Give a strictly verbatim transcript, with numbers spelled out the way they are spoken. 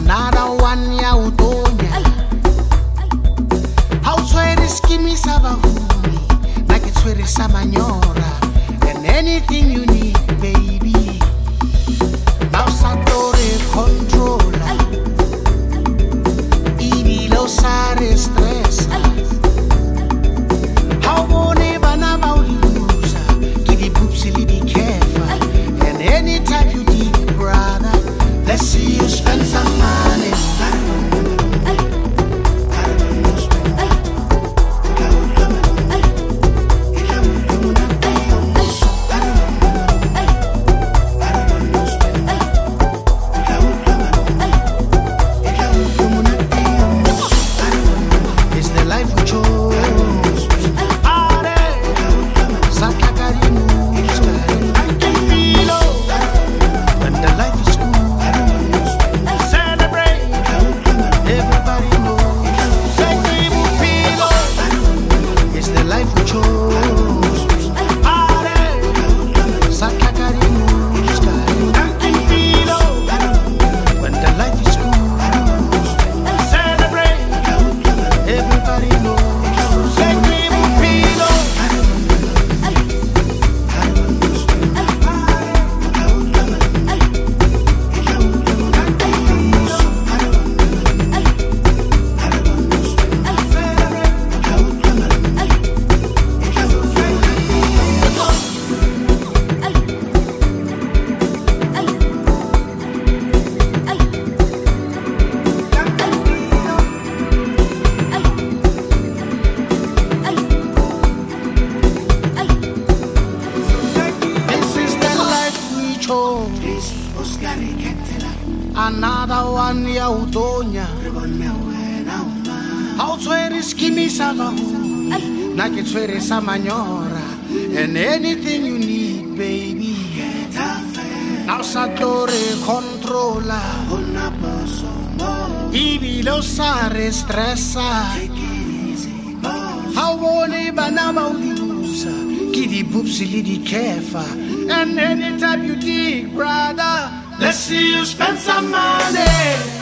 Another one ya utonya. How swear is kimi sabahumi. Like it's swear is samanyora. And anything you need, baby. Now satore controller. Ibi lo sare stress. How money bana mauliusa. Give the poopsily be careful. And anytime you need, brother, let's see you spend some money. Another one ya utonya. How swear is kimi sabahu. Like it's swear is samanyora. And anything you need, baby. Now satore controlla. Ibi lo sare stressa. How money banama udiusa. Kidi boopsily di kefa. And anytime you dig, brother, let's see you spend some money.